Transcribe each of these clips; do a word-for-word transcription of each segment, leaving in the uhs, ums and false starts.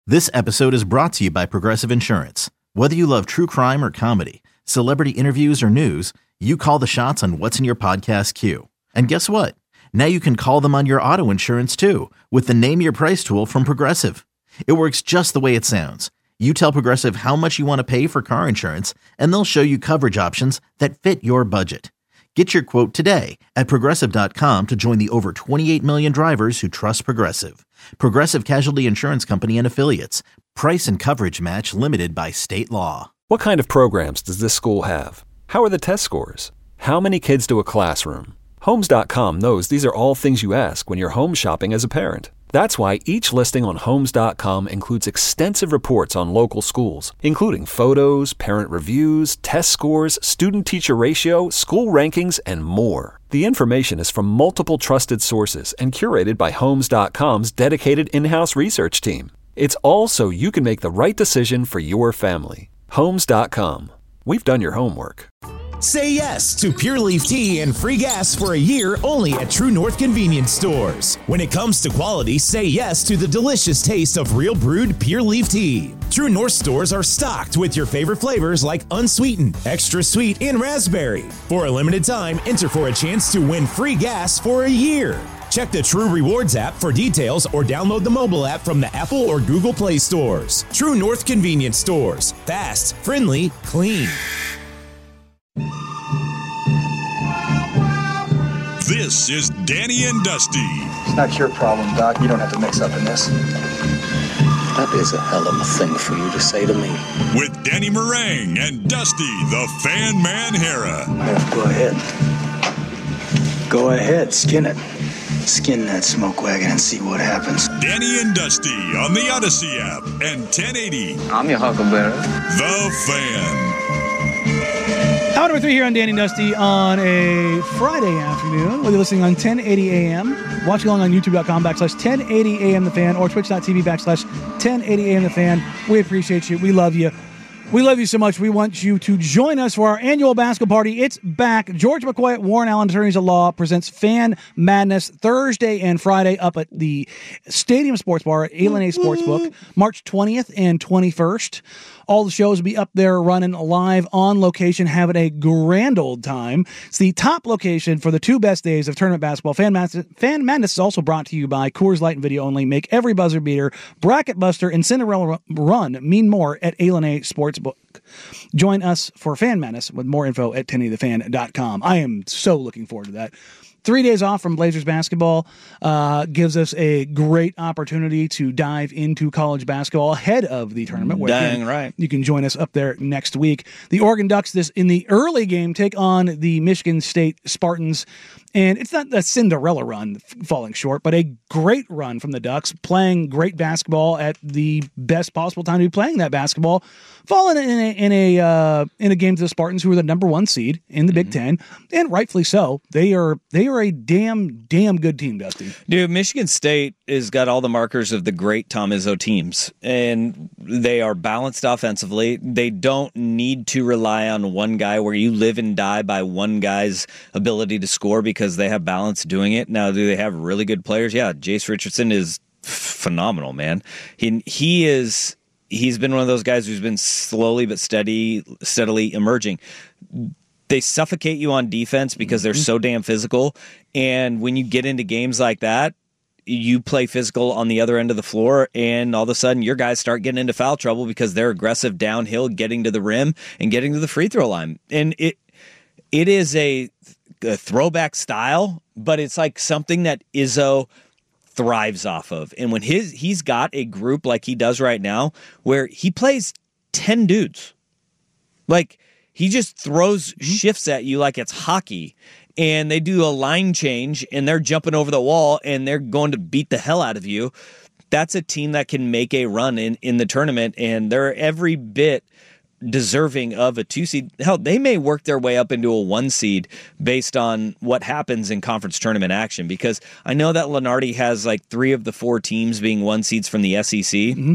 This episode is brought to you by Progressive Insurance. Whether you love true crime or comedy, celebrity interviews or news, you call the shots on what's in your podcast queue. And guess what? Now you can call them on your auto insurance too with the Name Your Price tool from Progressive. It works just the way it sounds. You tell Progressive how much you want to pay for car insurance, and they'll show you coverage options that fit your budget. Get your quote today at Progressive dot com to join the over twenty-eight million drivers who trust Progressive. Progressive Casualty Insurance Company and Affiliates. Price and coverage match limited by state law. What kind of programs does this school have? How are the test scores? How many kids to a classroom? Homes dot com knows these are all things you ask when you're home shopping as a parent. That's why each listing on Homes dot com includes extensive reports on local schools, including photos, parent reviews, test scores, student-teacher ratio, school rankings, and more. The information is from multiple trusted sources and curated by Homes dot com's dedicated in-house research team. It's all so you can make the right decision for your family. Homes dot com. We've done your homework. Say yes to Pure Leaf Tea and free gas for a year only at True North Convenience Stores. When it comes to quality, say yes to the delicious taste of real brewed Pure Leaf Tea. True North stores are stocked with your favorite flavors like unsweetened, extra sweet, and raspberry. For a limited time, enter for a chance to win free gas for a year. Check the True Rewards app for details or download the mobile app from the Apple or Google Play stores. True North Convenience Stores. Fast, friendly, clean. This is Danny and Dusty. It's not your problem, Doc. You don't have to mix up in this. That is a hell of a thing for you to say to me. With Danny Meringue and Dusty, the Fan Man Hera. Yeah, go ahead. Go ahead, skin it. Skin that smoke wagon and see what happens. Danny and Dusty on the Odyssey app and ten eighty. I'm your huckleberry. The Fan. Hour number three here on Danny and Dusty on a Friday afternoon. Whether you're listening on ten eighty A M, watching along on YouTube.com backslash 1080 AM The Fan, or Twitch.tv backslash 1080 AM The Fan. We appreciate you. We love you. We love you so much. We want you to join us for our annual basketball party. It's back. George McCoy at Warren Allen Attorneys at Law presents Fan Madness Thursday and Friday up at the Stadium Sports Bar at A L N A Sportsbook, March twentieth and twenty-first. All the shows will be up there running live on location, having a grand old time. It's the top location for the two best days of tournament basketball. Fan Madness, Fan Madness is also brought to you by Coors Light and Video Only. Make every buzzer beater, Bracket Buster, and Cinderella Run mean more at A L N A Sportsbook. Join us for Fan Madness with more info at ten eighty the fan dot com. I am so looking forward to that. Three days off from Blazers basketball uh, gives us a great opportunity to dive into college basketball ahead of the tournament. Where Dang you can, right. You can join us up there next week. The Oregon Ducks, this in the early game, take on the Michigan State Spartans. And it's not a Cinderella run falling short, but a great run from the Ducks, playing great basketball at the best possible time to be playing that basketball, falling in a in a uh, in a game to the Spartans, who are the number one seed in the mm-hmm. Big Ten, and rightfully so. They are they are a damn damn good team, Dusty. Dude, Michigan State has got all the markers of the great Tom Izzo teams, and they are balanced offensively. They don't need to rely on one guy where you live and die by one guy's ability to score, because because they have balance doing it. Now, do they have really good players? Yeah, Jace Richardson is phenomenal, man. He he is he's been one of those guys who's been slowly but steady steadily emerging. They suffocate you on defense because they're so damn physical, and when you get into games like that, you play physical on the other end of the floor, and all of a sudden your guys start getting into foul trouble because they're aggressive downhill, getting to the rim and getting to the free throw line. And it it is a a throwback style, but it's like something that Izzo thrives off of. And when his he's got a group like he does right now, where he plays ten dudes, like he just throws mm-hmm. shifts at you like it's hockey, and they do a line change and they're jumping over the wall and they're going to beat the hell out of you. That's a team that can make a run in, in the tournament, and they're every bit deserving of a two seed. Hell, they may work their way up into a one seed based on what happens in conference tournament action, because I know that Lunardi has like three of the four teams being one seeds from the S E C. Mm-hmm.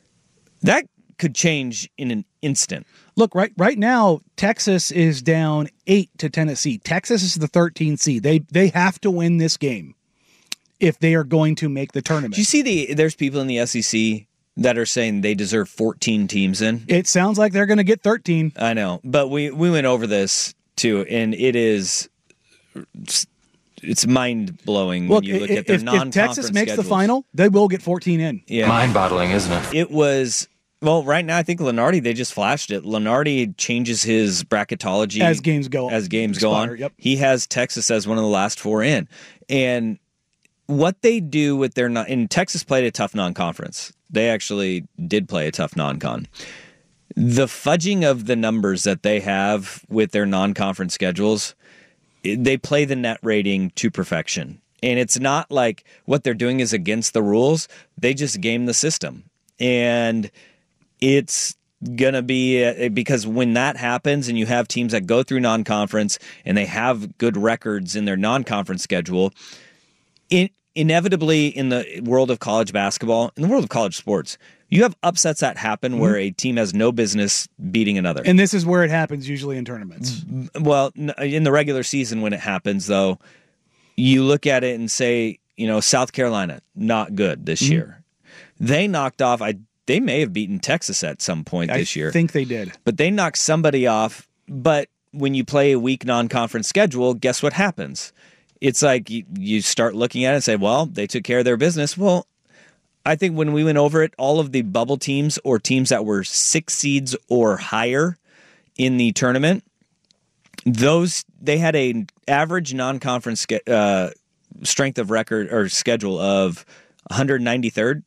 That could change in an instant. Look, right right now, Texas is down eight to Tennessee. Texas is the thirteenth seed. They they have to win this game if they are going to make the tournament. Do you see the there's people in the S E C that are saying they deserve fourteen teams in. It sounds like they're going to get thirteen. I know, but we, we went over this too, and it is it's mind blowing when you look if, at their if, non-conference if Texas makes schedules. the final, they will get fourteen in. Yeah, mind-boggling, isn't it? It was. Well, right now I think Lenardi, they just flashed it. Lenardi changes his bracketology as games go as games expire, go on. Yep. He has Texas as one of the last four in, and what they do with their non- and Texas played a tough non-conference. They actually did play a tough non-con. The fudging of the numbers that they have with their non-conference schedules, they play the net rating to perfection. And it's not like what they're doing is against the rules. They just game the system. And it's going to be, because when that happens and you have teams that go through non-conference and they have good records in their non-conference schedule, it, inevitably in the world of college basketball, in the world of college sports, you have upsets that happen mm-hmm. where a team has no business beating another. And this is where it happens usually in tournaments. Well, in the regular season when it happens, though, you look at it and say, you know, South Carolina, not good this mm-hmm. year. They knocked off, I they may have beaten Texas at some point I this year. I think they did. But they knocked somebody off. But when you play a weak non-conference schedule, guess what happens? It's like you, you start looking at it and say, well, they took care of their business. Well, I think when we went over it, all of the bubble teams or teams that were six seeds or higher in the tournament, those they had a average non-conference uh, strength of record or schedule of one hundred ninety-third.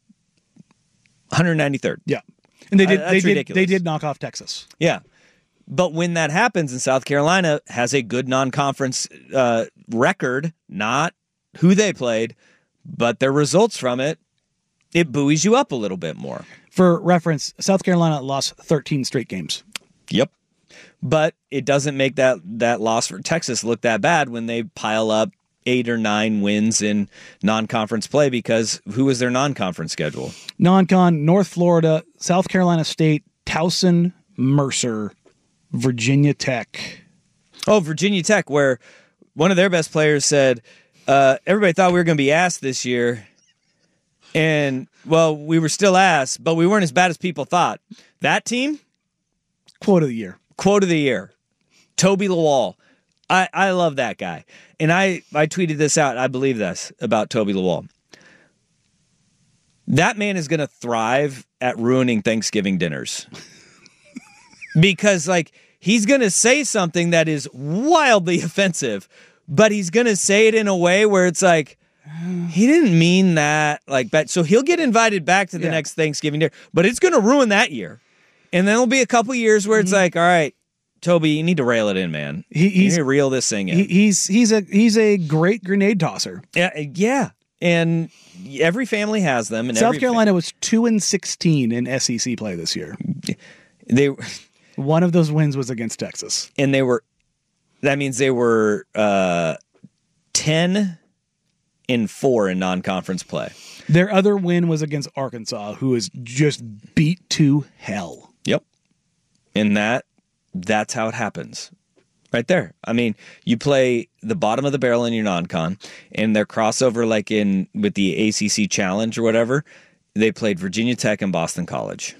one hundred ninety-third. Yeah, and they did. Uh, they did. ridiculous. They did knock off Texas. Yeah. But when that happens and South Carolina has a good non-conference uh, record, not who they played, but their results from it, it buoys you up a little bit more. For reference, South Carolina lost thirteen straight games. Yep. But it doesn't make that, that loss for Texas look that bad when they pile up eight or nine wins in non-conference play, because who is their non-conference schedule? Non-con, North Florida, South Carolina State, Towson, Mercer, Virginia Tech. Oh, Virginia Tech, where one of their best players said, uh, everybody thought we were going to be ass this year. And, well, we were still ass, but we weren't as bad as people thought. That team? Quote of the year. Quote of the year. Toby Lawal. I, I love that guy. And I, I tweeted this out. I believe this about Toby Lawal. That man is going to thrive at ruining Thanksgiving dinners. Because, like, he's going to say something that is wildly offensive, but he's going to say it in a way where it's like, he didn't mean that. Like, but so he'll get invited back to the yeah. next Thanksgiving dinner, but it's going to ruin that year. And then there'll be a couple years where it's mm-hmm. like, all right, Toby, you need to rail it in, man. He, he's, you need to reel this thing in. He, he's he's a he's a great grenade tosser. Yeah, yeah. And every family has them. And South every Carolina fam- was two and sixteen in S E C play this year. They one of those wins was against Texas, and they were. That means they were uh, ten and four in non-conference play. Their other win was against Arkansas, who is just beat to hell. Yep, and that that's how it happens. Right there. I mean, you play the bottom of the barrel in your non-con, and their crossover, like in with the A C C Challenge or whatever, they played Virginia Tech and Boston College.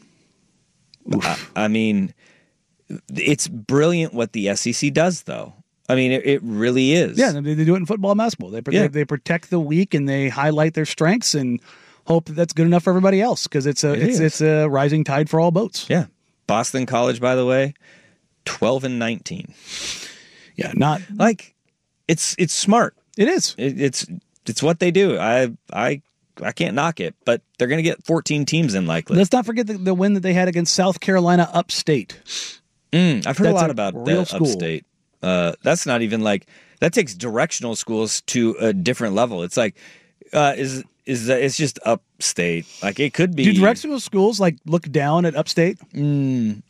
I, I mean, it's brilliant what the S E C does, though. I mean, it, it really is. Yeah, they, they do it in football and basketball. They, yeah. they they protect the weak and they highlight their strengths and hope that that's good enough for everybody else, because it's a it it's is. it's a rising tide for all boats. Yeah, Boston College, by the way, twelve and nineteen. Yeah, not like it's it's smart. It is. It, it's it's what they do. I I I can't knock it, but they're going to get fourteen teams in likely. Let's not forget the, the win that they had against South Carolina Upstate. Mm, I've heard that's a lot a about real that school. Upstate. Uh, that's not even like that takes directional schools to a different level. It's like uh, is is that it's just Upstate. Like it could be. Do directional schools like look down at Upstate? Mm,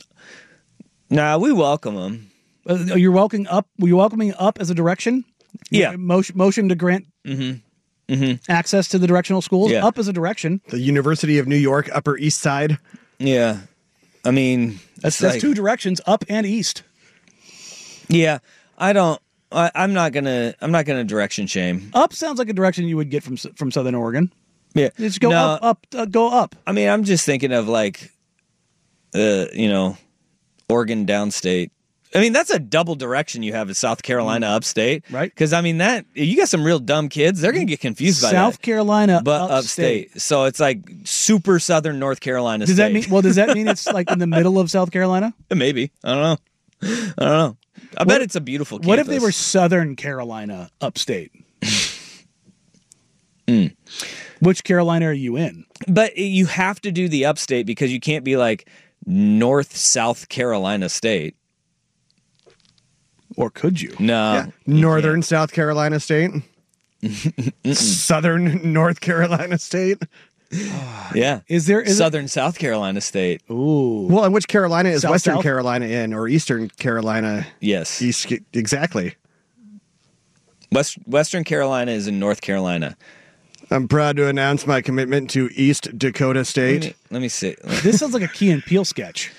nah, we welcome them. Uh, you're welcoming up. Were you welcoming up as a direction? Yeah. Motion, motion to grant mm-hmm. Mm-hmm. access to the directional schools. Yeah. Up as a direction. The University of New York, Upper East Side. Yeah. I mean, that's, that's like, two directions, up and east. Yeah. I don't. I, I'm not gonna. I'm not gonna direction shame. Up sounds like a direction you would get from from Southern Oregon. Yeah. Just go No, up, up, uh, go up. I mean, I'm just thinking of like, uh, you know, Oregon downstate. I mean, that's a double direction you have in South Carolina upstate. Right. Because, I mean, that you got some real dumb kids. They're going to get confused by that. South Carolina But upstate. upstate. So it's like super southern North Carolina Does state. that mean, well, does that mean it's like in the middle of South Carolina? Maybe. I don't know. I don't know. I What- bet it's a beautiful campus. What if they were Southern Carolina upstate? Mm. Which Carolina are you in? But you have to do the upstate because you can't be like North South Carolina state. Or could you? No. Yeah. Northern South Carolina State. Southern North Carolina State. Yeah. Is there is Southern South Carolina state? Ooh. Well, and which Carolina is South, Western South? Carolina in, or Eastern Carolina? Yes. East, exactly. West Western Carolina is in North Carolina. I'm proud to announce my commitment to East Dakota Let State. me, let me see. This sounds like a Key and Peele sketch.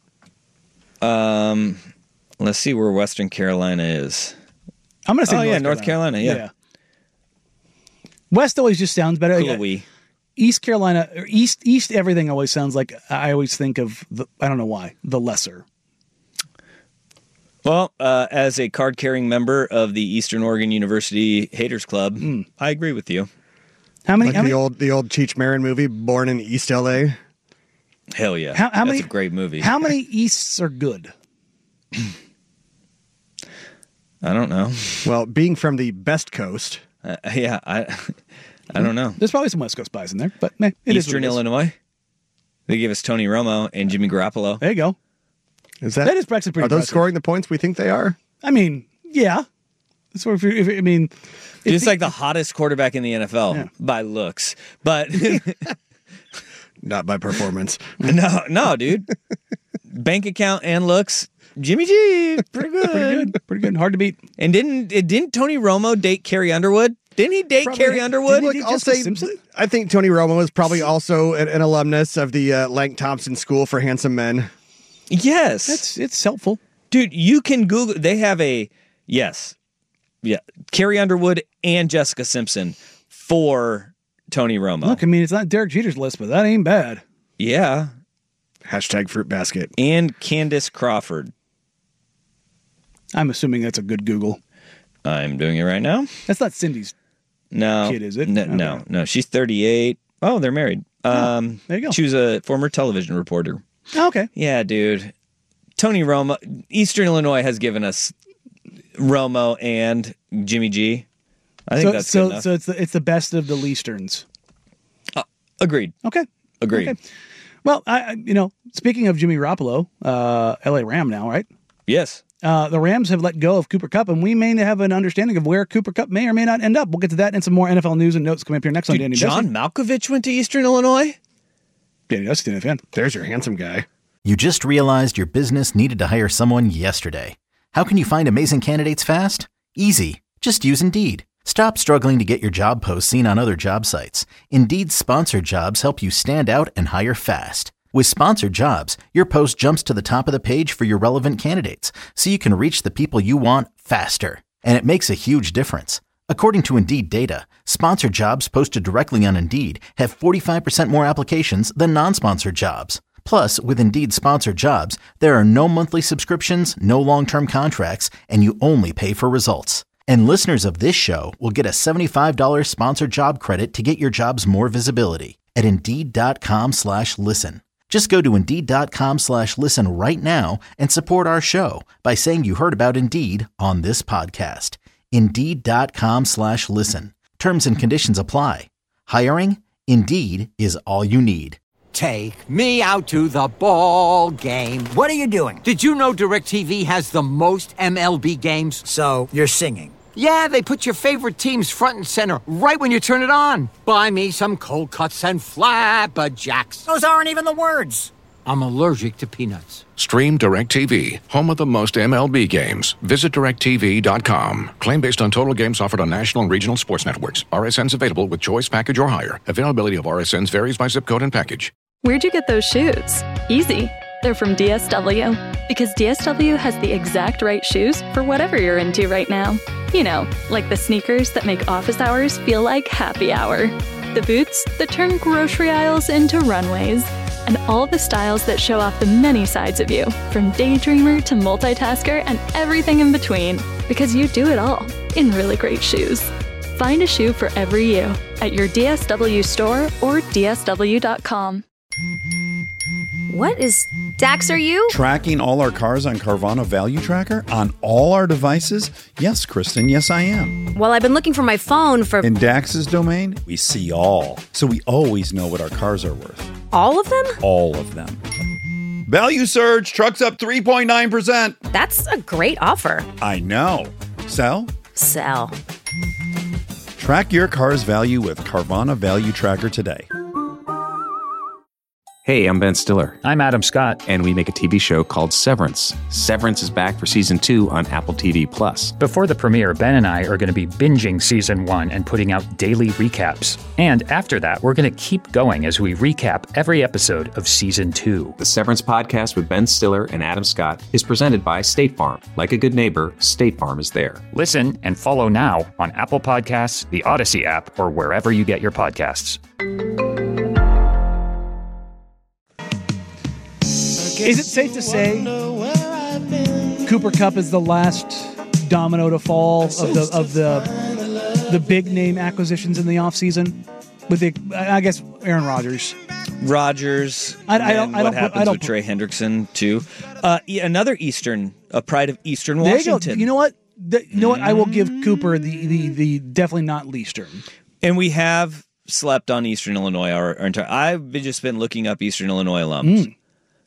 Um, let's see where Western Carolina is. I'm going to say Oh, North yeah, North Carolina, yeah. West always just sounds better. Cool-wee. East Carolina, or East, East everything always sounds like, I always think of, the, I don't know why, the lesser. Well, uh, as a card-carrying member of the Eastern Oregon University Haters Club, Hmm. I agree with you. How many? Like how the many old the old Cheech Marin movie, Born in East L A. Hell yeah. How, how That's many, a great movie. How many Easts are good? I don't know. Well, being from the best coast. Uh, yeah, I I don't know. There's probably some West Coast buys in there, but meh, it is what Eastern it is. Illinois. They gave us Tony Romo and Jimmy Garoppolo. There you go. Is that, That is actually pretty Are those impressive. scoring the points we think they are? I mean, yeah. That's what if, you- if I mean, if Just the- like the hottest quarterback in the N F L Yeah. by looks. But Not by performance. no, no, dude. Bank account and looks. Jimmy G, pretty good. pretty good, pretty good, hard to beat. And didn't it didn't Tony Romo date Carrie Underwood? Didn't he date Probably- Carrie Underwood? Look, he I'll Jessica say, Simpson? I think Tony Romo is probably also an, an alumnus of the uh, Lang Thompson School for Handsome Men. Yes. It's it's helpful. Dude, you can Google. They have a yes, yeah. Carrie Underwood and Jessica Simpson for Tony Romo. Look, I mean, it's not Derek Jeter's list, but that ain't bad. Yeah, Hashtag fruit basket. and Candace Crawford. I'm assuming that's a good Google. I'm doing it right now. That's not Cindy's. No, Kid, is it? No, Okay. no, no. She's thirty-eight. Oh, they're married. Um, there you go. She was a former television reporter. Oh, okay. Yeah, dude. Tony Romo. Eastern Illinois has given us Romo and Jimmy G. I think So that's so good enough. so it's the it's the best of the Leasterns. Agreed. Okay. Agreed. Okay. Well, I I- you know, speaking of Jimmy Garoppolo, uh, L A Ram now, right? Yes. Uh, the Rams have let go of Cooper Kupp, and we may have an understanding of where Cooper Kupp may or may not end up. We'll get to that and some more N F L news and notes coming up here next on Dude, Danny John Dusty. Malkovich went to Eastern Illinois? Danny Dusty, N F N. There's your handsome guy. You just realized your business needed to hire someone yesterday. How can you find amazing candidates fast? Easy. Just use Indeed. Stop struggling to get your job posts seen on other job sites. Indeed's sponsored jobs help you stand out and hire fast. With sponsored jobs, your post jumps to the top of the page for your relevant candidates, so you can reach the people you want faster. And it makes a huge difference. According to Indeed data, sponsored jobs posted directly on Indeed have forty-five percent more applications than non-sponsored jobs. Plus, with Indeed sponsored jobs, there are no monthly subscriptions, no long-term contracts, and you only pay for results. And listeners of this show will get a seventy-five dollars sponsored job credit to get your jobs more visibility at Indeed.com slash listen. Just go to Indeed.com slash listen right now and support our show by saying you heard about Indeed on this podcast. Indeed.com slash listen. Terms and conditions apply. Hiring? Indeed is all you need. Take me out to the ball game. What are you doing? Did you know DirecTV has the most M L B games? So, you're singing. Yeah, they put your favorite teams front and center right when you turn it on. Buy me some cold cuts and flapjacks. Those aren't even the words. I'm allergic to peanuts. Stream DirecTV, home of the most M L B games. Visit direct T V dot com. Claim based on total games offered on national and regional sports networks. R S Ns available with choice package or higher. Availability of R S Ns varies by zip code and package. Where'd you get those shoes? Easy. They're from D S W. Because D S W has the exact right shoes for whatever you're into right now. You know, like the sneakers that make office hours feel like happy hour. the boots that turn grocery aisles into runways, and all the styles that show off the many sides of you, from daydreamer to multitasker and everything in between, because you do it all in really great shoes. Find a shoe for every you at your D S W store or D S W dot com. What is Dax, are you? Tracking all our cars on Carvana Value Tracker on all our devices? Yes, Kristen, yes, I am. Well, I've been looking for my phone for... In Dax's domain, we see all. So we always know what our cars are worth. All of them? All of them. Value surge, trucks up three point nine percent. That's a great offer. I know. Sell? Sell. Track your car's value with Carvana Value Tracker today. Hey, I'm Ben Stiller. I'm Adam Scott. And we make a T V show called Severance. Severance is back for season two on Apple T V Plus. Before the premiere, Ben and I are going to be binging season one and putting out daily recaps. And after that, we're going to keep going as we recap every episode of season two. The Severance podcast with Ben Stiller and Adam Scott is presented by State Farm. Like a good neighbor, State Farm is there. Listen and follow now on Apple Podcasts, the Odyssey app, or wherever you get your podcasts. Is it safe to say Cooper Kupp is the last domino to fall of the of the the big name acquisitions in the offseason? With the, I guess, Aaron Rodgers. Rodgers. I, I don't. What I don't. happens I don't, with Trey Hendrickson too? Uh, another Eastern, a pride of Eastern there Washington. You go. You know what? The, you know what? I will give Cooper the the the definitely not Leastern. And we have slept on Eastern Illinois our, our entire. I've been just been looking up Eastern Illinois alums. Mm.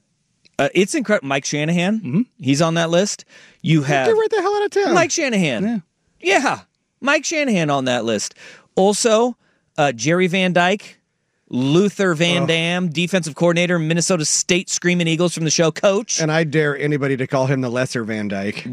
Uh, it's incredible. Mike Shanahan, mm-hmm. he's on that list. You have Get right the hell out of town. Mike Shanahan. Yeah. yeah, Mike Shanahan on that list. Also, uh, Jerry Van Dyke, Luther Van oh. Dam, defensive coordinator, Minnesota State Screaming Eagles from the show Coach. And I dare anybody to call him the lesser Van Dyke.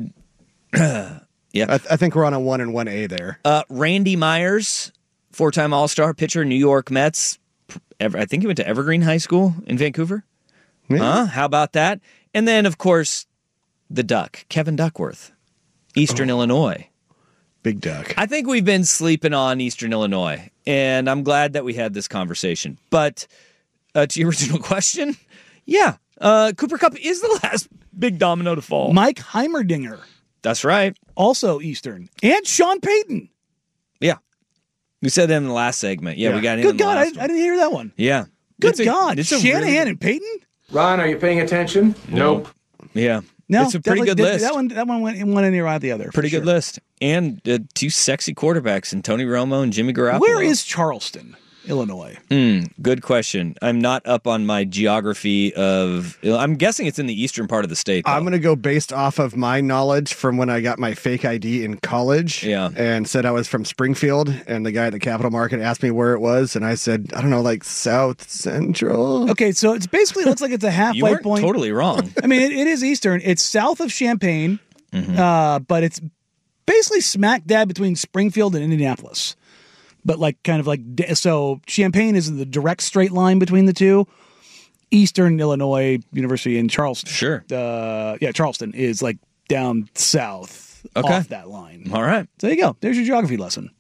yeah, I, th- I think we're on a one and one A there. Uh, Randy Myers, four-time All-Star pitcher, New York Mets. I think he went to Evergreen High School in Vancouver. Yeah. Huh? How about that? And then, of course, the Duck, Kevin Duckworth, Eastern oh. Illinois. Big Duck. I think we've been sleeping on Eastern Illinois, and I'm glad that we had this conversation. But uh, to your original question, yeah, uh, Cooper Kupp is the last big domino to fall. Mike Heimerdinger. That's right. Also Eastern. And Sean Payton. Yeah. We said that in the last segment. Yeah, yeah. we got in Good in the God, last I, I didn't hear that one. Yeah. Good it's a, God. It's a Shanahan really... and Payton? Ron, are you paying attention? Nope. Yeah. No, it's a pretty good list. That one, that one went one in right the other. Pretty good sure. list. And uh, two sexy quarterbacks in Tony Romo and Jimmy Garoppolo. Where is Charleston, Illinois? Mm, good question. I'm not up on my geography of... I'm guessing it's in the eastern part of the state, though. I'm going to go based off of my knowledge from when I got my fake I D in college. Yeah. And said I was from Springfield, and the guy at the Capital Market asked me where it was, and I said, I don't know, like South Central. Okay, so it's basically looks like it's a halfway you weren't point. Totally wrong. I mean, it, it is eastern. It's south of Champaign, mm-hmm. uh, but it's basically smack dab between Springfield and Indianapolis. But like kind of like, so Champaign is the direct straight line between the two. Eastern Illinois University in Charleston. Sure. Uh, yeah, Charleston is like down south okay. off that line. All right. So there you go. There's your geography lesson.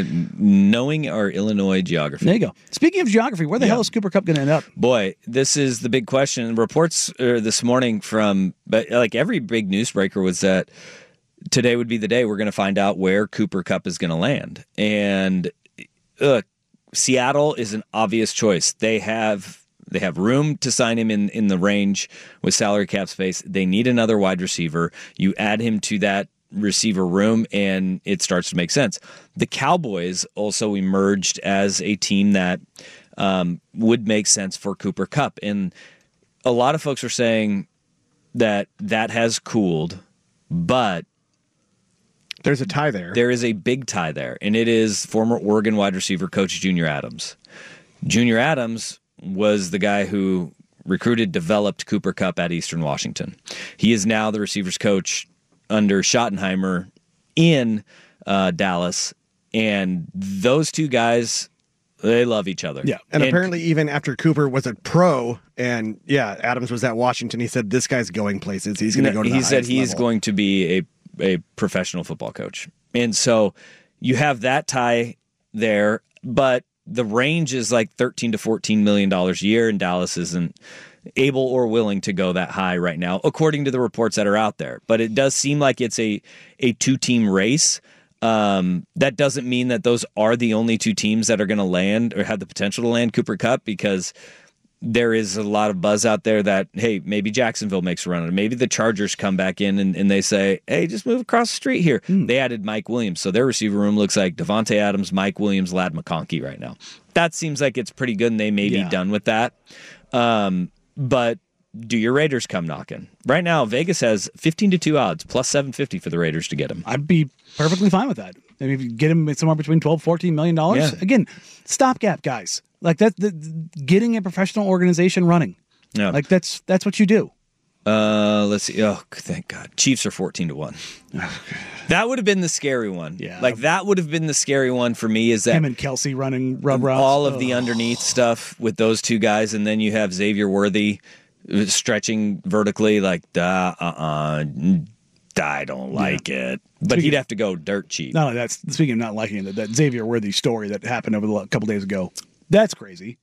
Knowing our Illinois geography. There you go. Speaking of geography, where the yeah. hell is Cooper Kupp going to end up? Boy, this is the big question. Reports uh, this morning from, but like every big newsbreaker was that today would be the day we're going to find out where Cooper Kupp is going to land. And uh, Seattle is an obvious choice. They have they have room to sign him in, in the range with salary cap space. They need another wide receiver. You add him to that receiver room, and it starts to make sense. The Cowboys also emerged as a team that um, would make sense for Cooper Kupp. And a lot of folks are saying that that has cooled, but there's a tie there. There is a big tie there, and it is former Oregon wide receiver coach Junior Adams. Junior Adams was the guy who recruited, developed Cooper Kupp at Eastern Washington. He is now the receivers coach under Schottenheimer in uh, Dallas, and those two guys, they love each other. Yeah, and, and apparently even after Cooper was a pro, and yeah, Adams was at Washington, he said, this guy's going places. He's going to go to the He said he's level. going to be a a professional football coach. And so you have that tie there, but the range is like thirteen to fourteen million dollars a year, and Dallas isn't able or willing to go that high right now, according to the reports that are out there. But it does seem like it's a a two team race. Um, that doesn't mean that those are the only two teams that are going to land or have the potential to land Cooper Kupp, because there is a lot of buzz out there that, hey, maybe Jacksonville makes a run, or maybe the Chargers come back in and, and they say, hey, just move across the street here. Mm. They added Mike Williams, so their receiver room looks like Devontae Adams, Mike Williams, Ladd McConkey right now. That seems like it's pretty good, and they may yeah. be done with that. Um, but do your Raiders come knocking? Right now, Vegas has fifteen to two odds, plus seven fifty for the Raiders to get him. I'd be perfectly fine with that. I mean, if you get him somewhere between twelve, fourteen million dollars, yeah. again, stopgap guys. Like that, the, getting a professional organization running. Yeah. Like that's that's what you do. Uh, let's see. Oh, thank God. Chiefs are fourteen to one. That would have been the scary one. Yeah. Like that would have been the scary one for me, is that him and Kelsey running rub routes. All of oh. the underneath stuff with those two guys, and then you have Xavier Worthy stretching vertically, like, uh, uh, I don't like yeah. it. But speaking he'd have to go dirt cheap. No, that's speaking of not liking it, that, that Xavier Worthy story that happened over the couple days ago. That's crazy.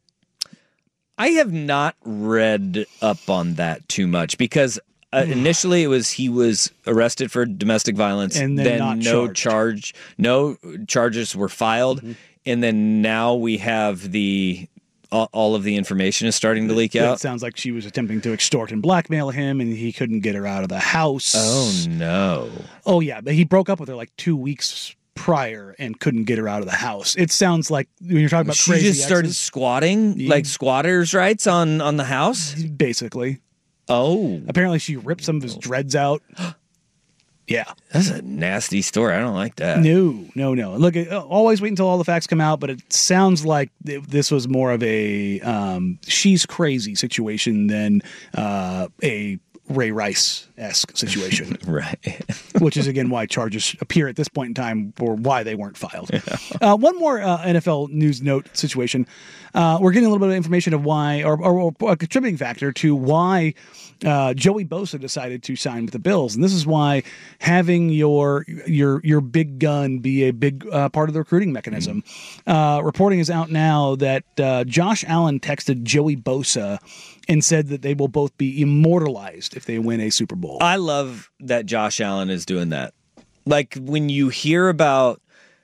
I have not read up on that too much, because uh, initially it was he was arrested for domestic violence, and then, then not no charged. charge, no charges were filed, mm-hmm. and then now we have the all, all of the information is starting to leak it, out. It sounds like she was attempting to extort and blackmail him, and he couldn't get her out of the house. Oh no! Oh yeah, but he broke up with her like two weeks prior and couldn't get her out of the house. It sounds like when you're talking about she crazy just started exes, squatting, yeah. like squatters' rights on on the house, basically. Oh, apparently she ripped some of his dreads out. Yeah, that's a nasty story. I don't like that. No, no, no. Look, always wait until all the facts come out. But it sounds like this was more of a um, she's crazy situation than uh, a Ray Rice-esque situation. Right. Which is, again, why charges appear at this point in time, or why they weren't filed. Yeah. Uh, one more uh, N F L news note situation. Uh, we're getting a little bit of information of why, or, or, or a contributing factor to why uh, Joey Bosa decided to sign with the Bills. And this is why having your your your big gun be a big uh, part of the recruiting mechanism. Mm-hmm. Uh, reporting is out now that uh, Josh Allen texted Joey Bosa and said that they will both be immortalized if they win a Super Bowl. I love that Josh Allen is doing that. Like, when you hear about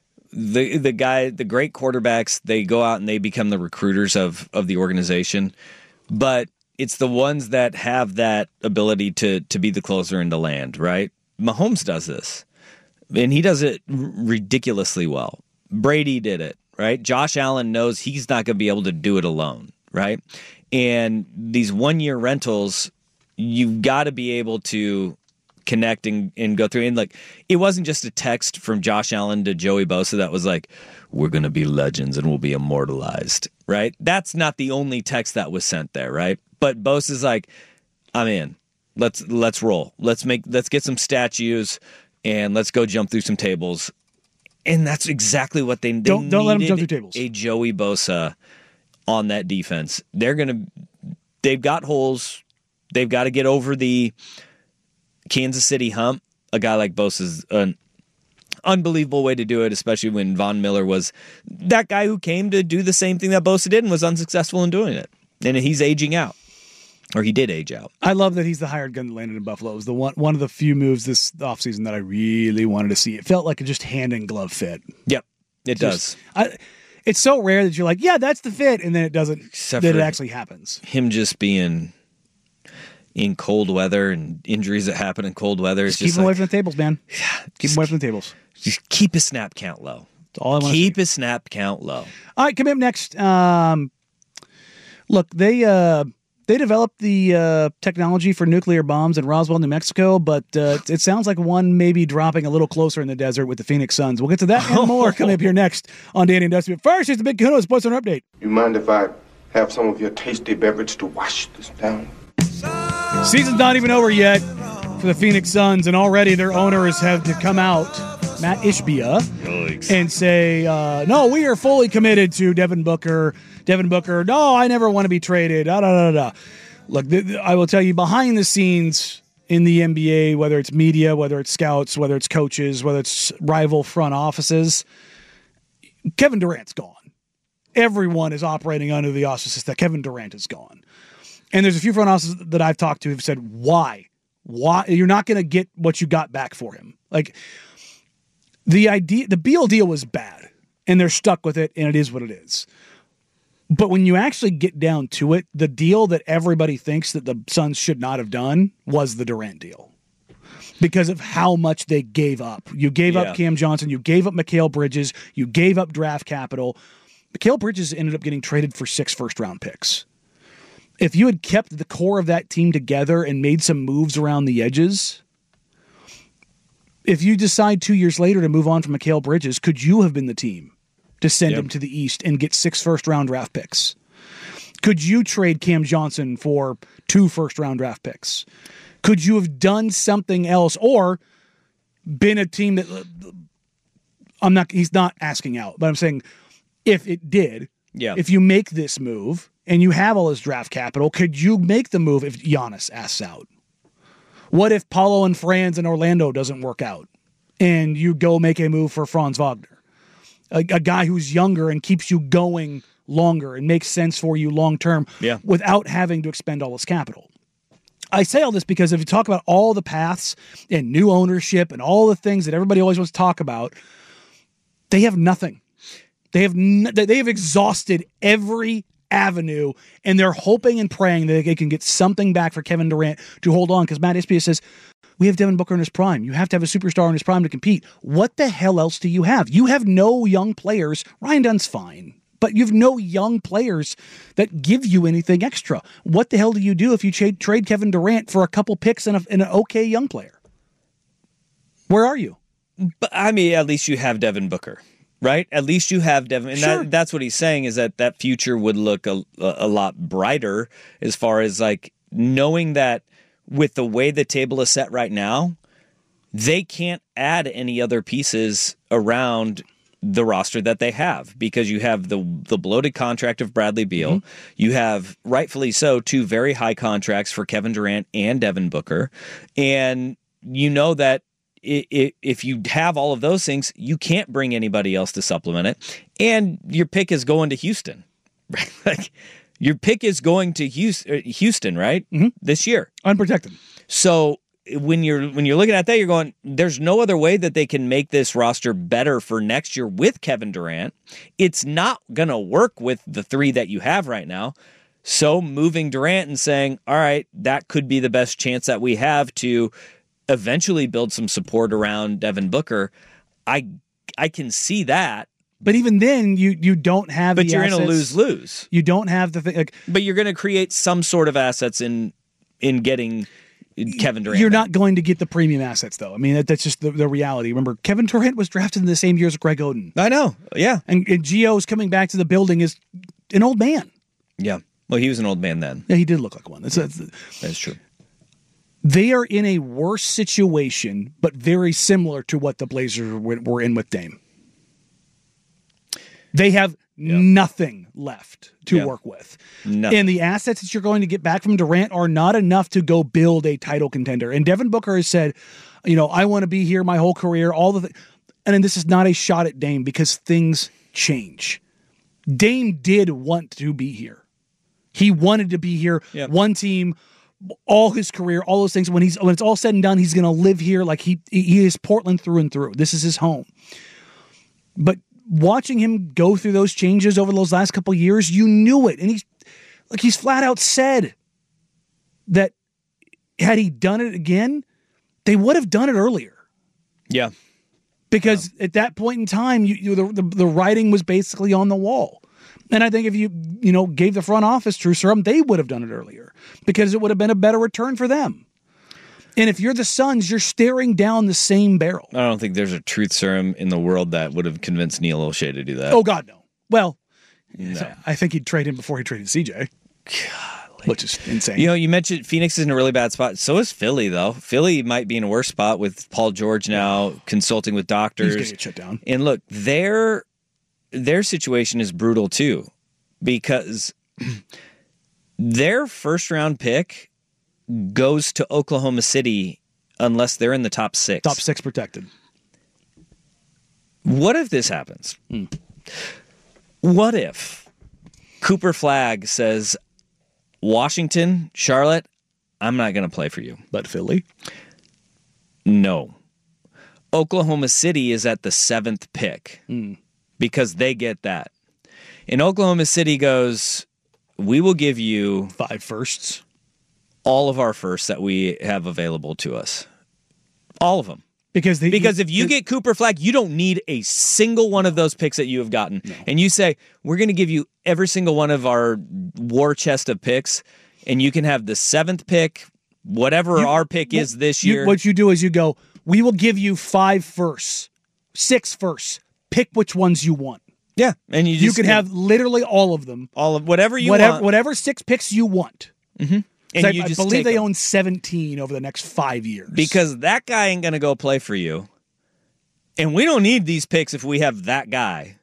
the the guy, the great quarterbacks, they go out and they become the recruiters of, of the organization. But it's the ones that have that ability to to be the closer and to land, right? Mahomes does this, and he does it r- ridiculously well. Brady did it, right? Josh Allen knows he's not going to be able to do it alone, right? And these one-year rentals, you've got to be able to connect and, and go through. And like, it wasn't just a text from Josh Allen to Joey Bosa that was like, we're going to be legends and we'll be immortalized, right? That's not the only text that was sent there, right? But Bosa's like, I'm in. Let's let's roll. Let's make let's get some statues and let's go jump through some tables. And that's exactly what they, they don't don't let them jump through tables. A Joey Bosa on that defense. They're gonna they've got holes. They've got to get over the Kansas City hump. A guy like Bosa is an unbelievable way to do it, especially when Von Miller was that guy who came to do the same thing that Bosa did and was unsuccessful in doing it. And he's aging out. Or he did age out. I love that he's the hired gun that landed in Buffalo. It was the one one of the few moves this offseason that I really wanted to see. It felt like a just hand in glove fit. Yep, it just, does. I, it's so rare that you're like, yeah, that's the fit, and then it doesn't. Except that for it actually happens. Him just being in cold weather and injuries that happen in cold weather. Just it's keep him like, away from the tables, man. Yeah, keep him away from the tables. Just keep his snap count low. That's all I want. Keep his snap count low. All right, coming up next. Um, look, they. Uh, They developed the uh, technology for nuclear bombs in Roswell, New Mexico, but uh, it sounds like one may be dropping a little closer in the desert with the Phoenix Suns. We'll get to that and more coming up here next on Danny and Dusty. But first, here's the Big Kahuna Sports Center update. You mind if I have some of your tasty beverage to wash this down? Season's not even over yet for the Phoenix Suns, and already their owners have to come out, Matt Ishbia, Yikes. and say, uh, no, we are fully committed to Devin Booker. Devin Booker, no, I never want to be traded. Da, da, da, da. Look, th- th- I will tell you, behind the scenes in the N B A, whether it's media, whether it's scouts, whether it's coaches, whether it's rival front offices, Kevin Durant's gone. everyone is operating under the auspices that Kevin Durant is gone. And there's a few front offices that I've talked to who've said, why? Why? You're not going to get what you got back for him. Like, the idea, the Beal deal was bad, and they're stuck with it, and it is what it is. But when you actually get down to it, the deal that everybody thinks that the Suns should not have done was the Durant deal. Because of how much they gave up. You gave Yeah. up Cam Johnson, you gave up Mikal Bridges, you gave up draft capital. Mikal Bridges ended up getting traded for six first-round picks. If you had kept the core of that team together and made some moves around the edges, if you decide two years later to move on from Mikal Bridges, could you have been the team to send Yep. him to the East and get six first-round draft picks? Could you trade Cam Johnson for two first-round draft picks? Could you have done something else or been a team that I'm not, he's not asking out, but I'm saying if it did, Yeah. if you make this move and you have all this draft capital, could you make the move if Giannis asks out? What if Paulo and Franz in Orlando doesn't work out and you go make a move for Franz Wagner? A, a guy who's younger and keeps you going longer and makes sense for you long term Yeah. without having to expend all this capital. I say all this because if you talk about all the paths and new ownership and all the things that everybody always wants to talk about, they have nothing. They have n- they have exhausted every avenue, and they're hoping and praying that they can get something back for Kevin Durant to hold on. Because Matt Ispia says, we have Devin Booker in his prime. You have to have a superstar in his prime to compete. What the hell else do you have? You have no young players. Ryan Dunn's fine, but you have no young players that give you anything extra. What the hell do you do if you tra- trade Kevin Durant for a couple picks and, a, and an okay young player? Where are you? But I mean, at least you have Devin Booker, right? At least you have Devin. And Sure. that, that's what he's saying is that that future would look a, a lot brighter as far as like knowing that with the way the table is set right now, they can't add any other pieces around the roster that they have because you have the the bloated contract of Bradley Beal. Mm-hmm. You have, rightfully so, two very high contracts for Kevin Durant and Devin Booker. And you know that it, it, if you have all of those things, you can't bring anybody else to supplement it. And your pick is going to Houston. Right? Like, your pick is going to Houston, right? Mm-hmm. This year. Unprotected. So when you're when you're looking at that, you're going, there's no other way that they can make this roster better for next year with Kevin Durant. It's not going to work with the three that you have right now. So moving Durant and saying, all right, that could be the best chance that we have to eventually build some support around Devin Booker. I I can see that. But even then, you you don't have. But the you're in a assets. lose-lose. You don't have the thing. Like, but you're going to create some sort of assets in in getting Kevin Durant. You're not going to get the premium assets, though. I mean, that, that's just the, the reality. Remember, Kevin Durant was drafted in the same year as Greg Oden. I know. Yeah. And, and Gio's coming back to the building is an old man. Yeah. Well, he was an old man then. Yeah, he did look like one. That's, that's, that's true. They are in a worse situation, but very similar to what the Blazers were in with Dame. They have yep. nothing left to yep. work with. Nothing. And the assets that you're going to get back from Durant are not enough to go build a title contender. And Devin Booker has said, you know, I want to be here my whole career, all the th-. And then this is not a shot at Dame because things change. Dame did want to be here. He wanted to be here, yep. one team, all his career, all those things. When he's when it's all said and done, he's going to live here like he he is Portland through and through. This is his home. But watching him go through those changes over those last couple of years, you knew it. And he's like he's flat out said that had he done it again, they would have done it earlier. Yeah. Because yeah. at that point in time, you, you the, the the writing was basically on the wall. And I think if you, you know, gave the front office true serum, they would have done it earlier because it would have been a better return for them. And if you're the Suns, you're staring down the same barrel. I don't think there's a truth serum in the world that would have convinced Neil O'Shea to do that. Oh, God, no. Well, no. I think he'd trade him before he traded C J. Golly. Which is insane. You know, you mentioned Phoenix is in a really bad spot. So is Philly, though. Philly might be in a worse spot with Paul George now consulting with doctors. He's going to get shut down. And look, their, their situation is brutal, too, because their first-round pick goes to Oklahoma City unless they're in the top six. Top six protected. What if this happens? Hmm. What if Cooper Flagg says, Washington, Charlotte, I'm not going to play for you. But Philly? No. Oklahoma City is at the seventh pick mm. because they get that. And Oklahoma City goes, we will give you five firsts. All of our firsts that we have available to us. All of them. Because the, because if you the, get Cooper Flagg, you don't need a single one of those picks that you have gotten. No. And you say, we're going to give you every single one of our war chest of picks, and you can have the seventh pick, whatever you, our pick is this year. You, what you do is you go, we will give you five firsts, six firsts. Pick which ones you want. Yeah. And you just You can have literally all of them. All of whatever you whatever, want. Whatever six picks you want. Mm-hmm. And I, you I just take believe they them. own seventeen over the next five years. Because that guy ain't going to go play for you. And we don't need these picks if we have that guy.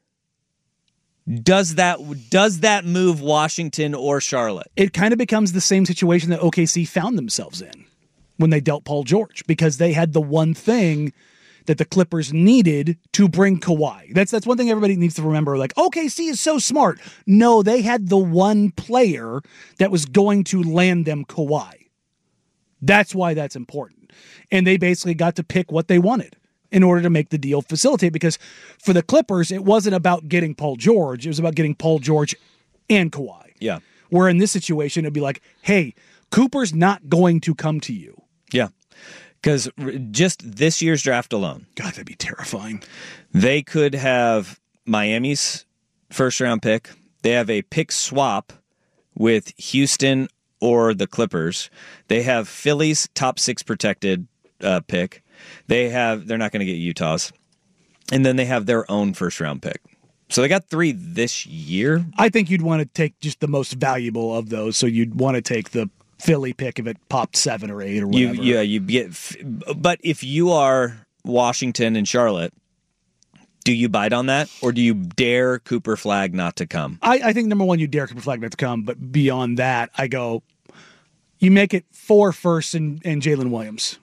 Does that does that move Washington or Charlotte? It kind of becomes the same situation that O K C found themselves in when they dealt Paul George, because they had the one thing that the Clippers needed to bring Kawhi. That's that's one thing everybody needs to remember. Like, O K C is so smart. No, they had the one player that was going to land them Kawhi. That's why that's important. And they basically got to pick what they wanted in order to make the deal facilitate, because for the Clippers, it wasn't about getting Paul George. It was about getting Paul George and Kawhi. Yeah. Where in this situation, it'd be like, hey, Cooper's not going to come to you. Yeah. Because just this year's draft alone. God, that'd be terrifying. They could have Miami's first round pick. They have a pick swap with Houston or the Clippers. They have Philly's top six protected uh, pick. They have, they're not going to get Utah's. And then they have their own first round pick. So they got three this year. I think you'd want to take just the most valuable of those. So you'd want to take the Philly pick if it popped seven or eight or whatever. You, yeah, you get. But if you are Washington and Charlotte, do you bite on that, or do you dare Cooper Flagg not to come? I, I think number one, you dare Cooper Flagg not to come. But beyond that, I go, you make it four firsts and, and Jalen Williams.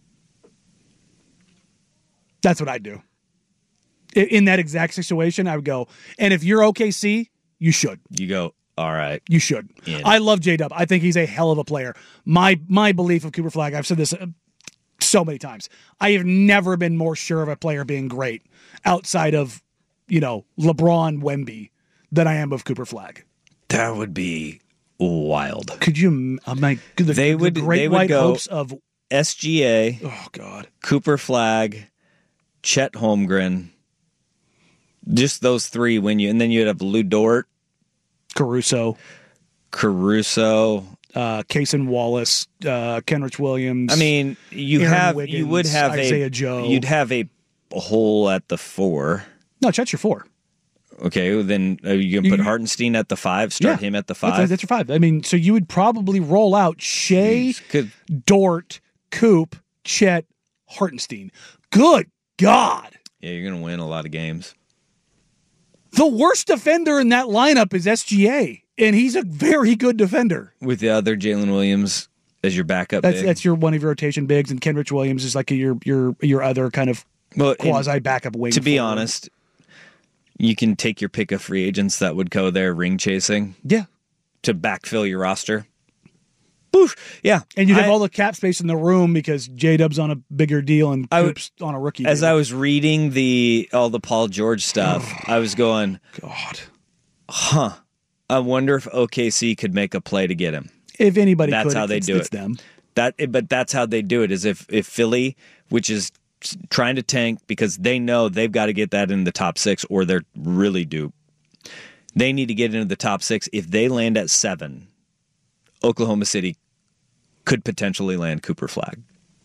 That's what I'd do. In, in that exact situation, I would go. And if you're O K C, you should. You go. All right. You should. In. I love J-Dub. I think he's a hell of a player. My my belief of Cooper Flagg, I've said this so many times. I have never been more sure of a player being great outside of, you know, LeBron Wemby than I am of Cooper Flagg. That would be wild. Could you, oh my, the, they would, the great they would white go hopes of S G A, oh God, Cooper Flagg, Chet Holmgren, just those three when you, and then you'd have Lou Dort, Caruso, Caruso, uh, Cason Wallace, uh, Kenrich Williams. I mean, you Aaron have Wiggins, you would have Isaiah a Joe. You'd have a, a hole at the four. No, Chet's your four. Okay, well then uh, you can put You- Hartenstein at the five. Start Yeah, him at the That's, five. that's your five. I mean, so you would probably roll out Shea, Could- Dort, Coop, Chet, Hartenstein. Good God. yeah, you're gonna win a lot of games. The worst defender in that lineup is S G A, and he's a very good defender. With the other Jalen Williams as your backup. That's big. that's your one of your rotation bigs, and Kenrich Williams is like your your your other kind of Well, and quasi backup wing. To be forward. honest, you can take your pick of free agents that would go there ring chasing. Yeah. To backfill your roster. Boof. Yeah. And you'd have I- all the cap space in the room because J Dub's on a bigger deal and I would- Coop's on a rookie As deal. I was reading the all the Paul George stuff, I was going, God, huh. I wonder if O K C could make a play to get him. If anybody That's could, how they it's, do it's it. them. That, but that's how they do it. Is if if Philly, which is trying to tank because they know they've got to get that in the top six, or they're really duped. They need to get into the top six. If they land at seven, Oklahoma City could potentially land Cooper Flagg.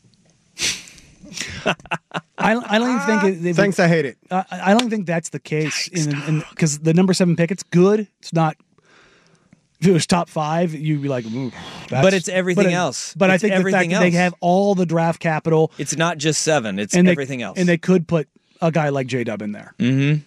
I, I don't even think it, they, Thanks, I hate it. I, I don't think that's the case because the number seven pick, it's good. It's not. If it was top five, you'd be like, ooh, that's, But it's everything but, else. But It's I think the fact everything that they else. have all the draft capital, It's not just seven. It's and they- everything else. and they could put a guy like J Dub in there. Mm-hmm.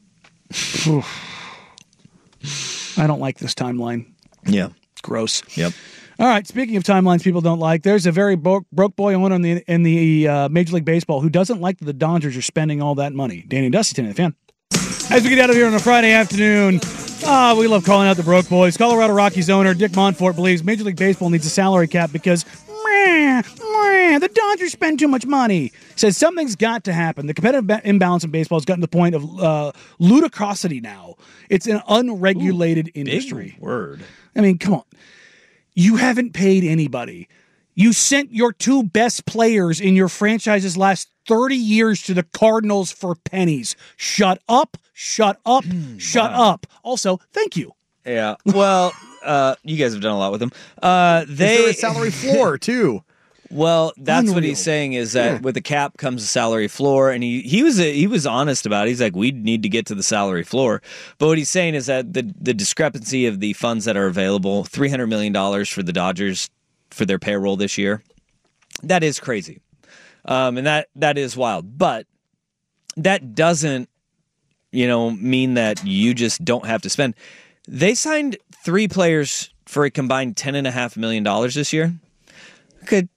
I don't like this timeline. Yeah. Gross. Yep. All right. Speaking of timelines people don't like, there's a very broke, broke boy owner in the in the uh, Major League Baseball who doesn't like that the Dodgers are spending all that money. Danny Dusty, the fan. As we get out of here on a Friday afternoon, Ah, we love calling out the broke boys. Colorado Rockies owner Dick Monfort believes Major League Baseball needs a salary cap because meh, meh, the Dodgers spend too much money. Says something's got to happen. The competitive imbalance in baseball has gotten to the point of uh, ludicrosity now. It's an unregulated Ooh, industry. Big word. I mean, come on. You haven't paid anybody. You sent your two best players in your franchise's last thirty years to the Cardinals for pennies. Shut up, shut up, shut wow. up. Also, thank you. Yeah. Well, uh, you guys have done a lot with them. Uh, they is there a salary floor, too? Well, that's Unreal. what he's saying is that Yeah. with the cap comes a salary floor, and he, he was he was honest about it. He's like, we need to get to the salary floor. But what he's saying is that the, the discrepancy of the funds that are available, three hundred million dollars for the Dodgers for their payroll this year, that is crazy. Um, and that that is wild. But that doesn't, you know, mean that you just don't have to spend. They signed three players for a combined ten point five million dollars this year. Could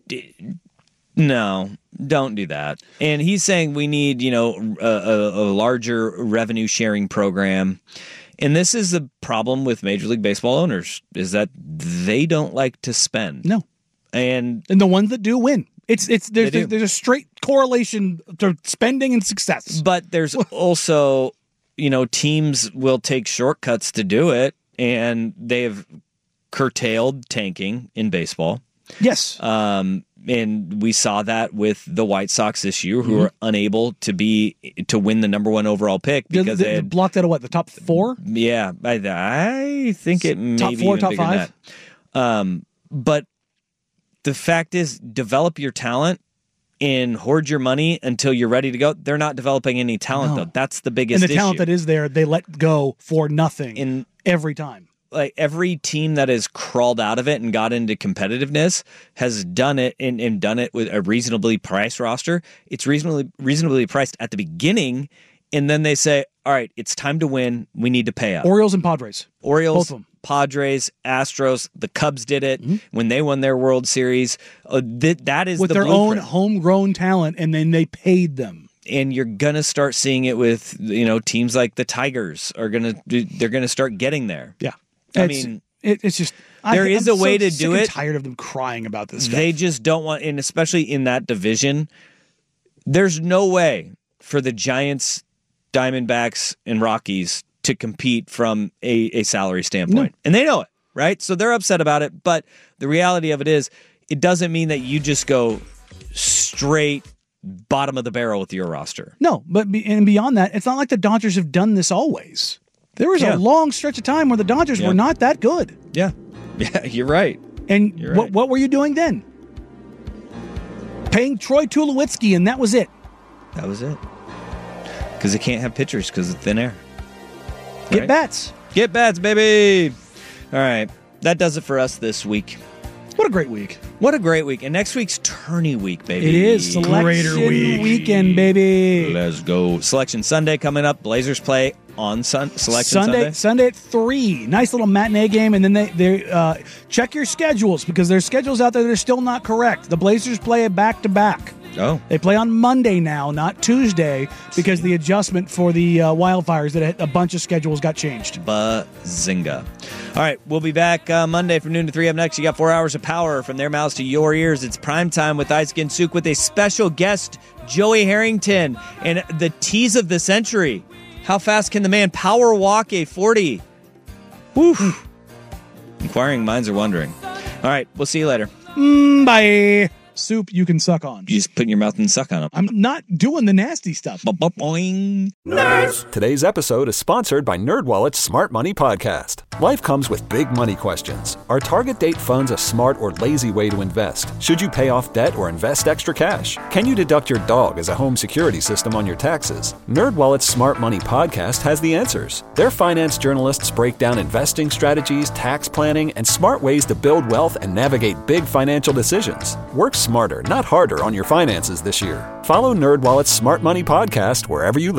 no, don't do that. And he's saying we need, you know, a, a, a larger revenue sharing program. And this is the problem with Major League Baseball owners is that they don't like to spend. No, and and the ones that do win. It's it's there's They do. there's a straight correlation to spending and success. But there's also, you know, teams will take shortcuts to do it, and they've curtailed tanking in baseball. Yes. Um, and we saw that with the White Sox this year, who Mhm. were unable to be to win the number one overall pick because they, they, they had, blocked out of what, the top four? yeah, I, I think it may Top be four, even top bigger than five? that. Um, but the fact is, develop your talent and hoard your money until you're ready to go. They're not developing any talent No. though. That's the biggest And the talent issue. that is there, they let go for nothing In every time. like every team that has crawled out of it and got into competitiveness has done it and, and done it with a reasonably priced roster. It's reasonably reasonably priced at the beginning, and then they say, all right, it's time to win. We need to pay up. Orioles and Padres. Orioles, Both of them. Padres, Astros, the Cubs did it when they won their World Series. Uh, th- that is With the their blueprint. own homegrown talent, and then they paid them. And you're gonna start seeing it with, you know, teams like the Tigers are gonna do, they're gonna start getting there. Yeah. I It's- mean, it, it's just there I, is I'm a way so to sick do and it. tired of them crying about this stuff. They just don't want, and especially in that division, there's no way for the Giants, Diamondbacks, and Rockies to compete from a, a salary standpoint. No. And they know it, right? So they're upset about it. But the reality of it is, it doesn't mean that you just go straight bottom of the barrel with your roster. No, but be, and beyond that, it's not like the Dodgers have done this always. There was Yeah. a long stretch of time where the Dodgers Yeah. were not that good. Yeah. Yeah, you're right. And You're what right. what were you doing then? Paying Troy Tulowitzki, and that was it. That was it. Because they can't have pitchers because of thin air. Get Right? bats. Get bats, baby. All right. That does it for us this week. What a great week. What a great week. And next week's tourney week, baby. It is selection weekend, baby. Let's go. Selection Sunday coming up. Blazers play on sun- Selection Sunday, Sunday. Sunday at three. Nice little matinee game, and then they they uh, check your schedules because there's schedules out there that are still not correct. The Blazers play a back to back. Oh. They play on Monday now, not Tuesday, because the adjustment for the uh, wildfires that a bunch of schedules got changed. Bazinga. All right, we'll be back uh, Monday from noon to three. Up next, you got four hours of power from their mouths to your ears. It's prime time with Ice Skin Souk with a special guest, Joey Harrington, and the tease of the century. How fast can the man power walk a forty? Woof. Inquiring minds are wondering. All right, we'll see you later. Mm, bye. Soup you can suck on. You just put in your mouth and suck on them. I'm not doing the nasty stuff. Boing. Nerds. Today's episode is sponsored by NerdWallet's Smart Money Podcast. Life comes with big money questions. Are target date funds a smart or lazy way to invest? Should you pay off debt or invest extra cash? Can you deduct your dog as a home security system on your taxes? NerdWallet's Smart Money Podcast has the answers. Their finance journalists break down investing strategies, tax planning, and smart ways to build wealth and navigate big financial decisions. Work smarter, not harder on your finances this year. Follow NerdWallet's Smart Money Podcast wherever you listen.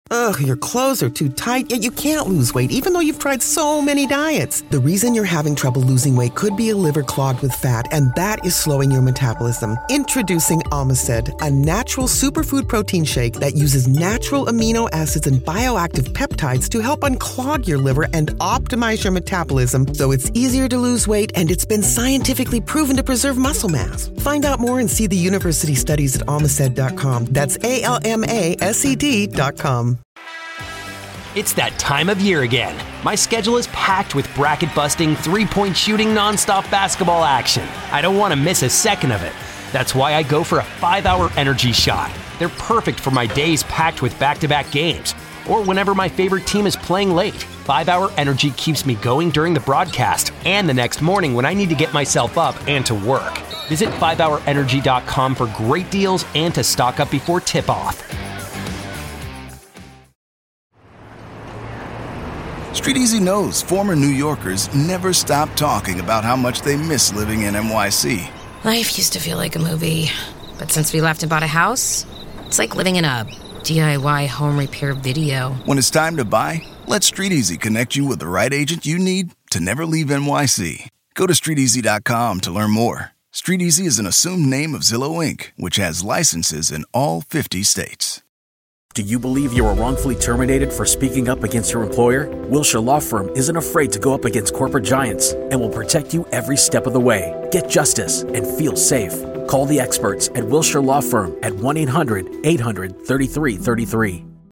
Ugh, your clothes are too tight, yet you can't lose weight even though you've tried so many diets. The reason you're having trouble losing weight could be a liver clogged with fat, and that is slowing your metabolism. Introducing Omicid, a natural superfood protein shake that uses natural amino acids and bioactive peptides to help unclog your liver and optimize your metabolism so it's easier to lose weight, and it's been scientifically proven to preserve muscle mass. Find out more and see the university studies at almaced dot com. That's A L M A S E D dot com. It's that time of year again. My schedule is packed with bracket-busting, three-point shooting, nonstop basketball action. I don't want to miss a second of it. That's why I go for a five-hour energy shot. They're perfect for my days packed with back-to-back games, or whenever my favorite team is playing late. five-hour energy keeps me going during the broadcast and the next morning when I need to get myself up and to work. Visit five hour energy dot com for great deals and to stock up before tip-off. StreetEasy knows former New Yorkers never stop talking about how much they miss living in N Y C. Life used to feel like a movie, but since we left and bought a house, it's like living in a D I Y home repair video. When it's time to buy, let StreetEasy connect you with the right agent you need to never leave N Y C. Go to street easy dot com to learn more. StreetEasy is an assumed name of Zillow Incorporated, which has licenses in all fifty states. Do you believe you were wrongfully terminated for speaking up against your employer? Wilshire Law Firm isn't afraid to go up against corporate giants and will protect you every step of the way. Get justice and feel safe. Call the experts at Wilshire Law Firm at one eight hundred eight hundred thirty-three thirty-three.